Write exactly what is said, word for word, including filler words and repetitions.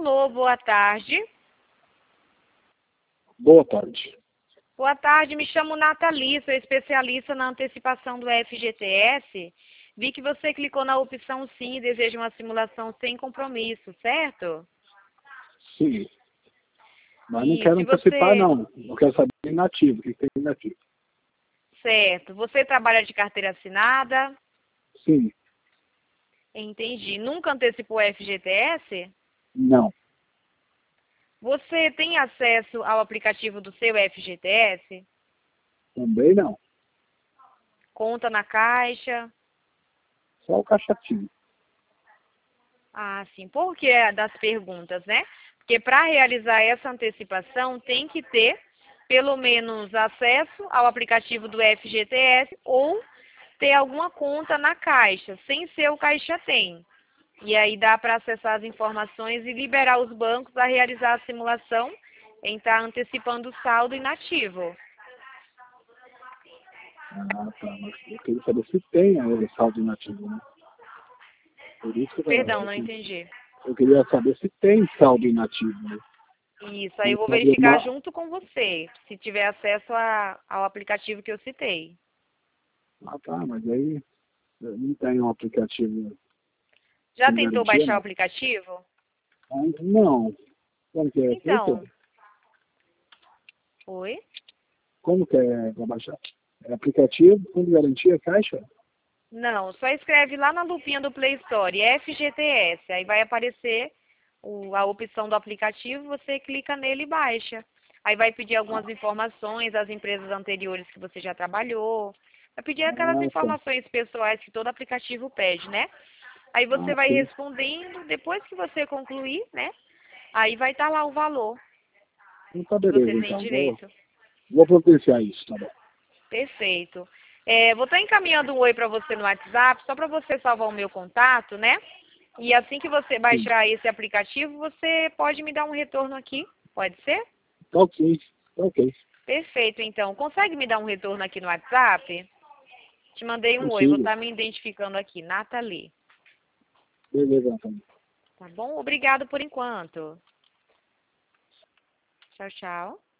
Alô, boa tarde. Boa tarde. Boa tarde, me chamo Nathalie, sou especialista na antecipação do F G T S. Vi que você clicou na opção sim e deseja uma simulação sem compromisso, certo? Sim. Mas E não quero se antecipar, você... não. Não quero saber de inativo. O que tem inativo? Certo. Você trabalha de carteira assinada? Sim. Entendi. Nunca antecipou o F G T S? Não. Você tem acesso ao aplicativo do seu F G T S? Também não. Conta na Caixa? Só o caixatinho. Ah, sim. Por que é das perguntas, né? Porque para realizar essa antecipação tem que ter pelo menos acesso ao aplicativo do F G T S ou ter alguma conta na Caixa, sem ser o Caixa Tem. E aí dá para acessar as informações e liberar os bancos a realizar a simulação em estar antecipando o saldo inativo. Ah, tá. Mas eu queria saber se tem aí saldo inativo, né? Por isso que eu, Perdão, eu, não entendi. eu queria saber se tem saldo inativo, né? Isso, aí eu Não vou sabia verificar ma- junto com você, se tiver acesso a, ao aplicativo que eu citei. Ah, tá. Mas aí eu não tem um aplicativo Já com tentou garantia, baixar o não. aplicativo? Ah, não. Como que é? Explica. Então, oi? Como que é para baixar? É aplicativo, com garantia, caixa? Não, só escreve lá na lupinha do Play Store, F G T S, aí vai aparecer o, a opção do aplicativo, você clica nele e baixa. Aí vai pedir algumas informações das empresas anteriores que você já trabalhou, vai pedir aquelas Ah, tá. informações pessoais que todo aplicativo pede, né? Aí você Ah, vai sim. respondendo, depois que você concluir, né? Aí vai estar lá o valor Então tá que você beleza, tem então. Vou, direito. vou providenciar isso, tá bom. Perfeito. É, vou estar encaminhando um oi para você no WhatsApp, só para você salvar o meu contato, né? E assim que você Sim. baixar esse aplicativo, você pode me dar um retorno aqui, pode ser? Tá ok, tá ok. Perfeito, então. Consegue me dar um retorno aqui no WhatsApp? Te mandei um oi, vou Consigo. estar me identificando aqui, Nathalie. Beleza, então. Tá bom? Obrigado por enquanto. Tchau, tchau.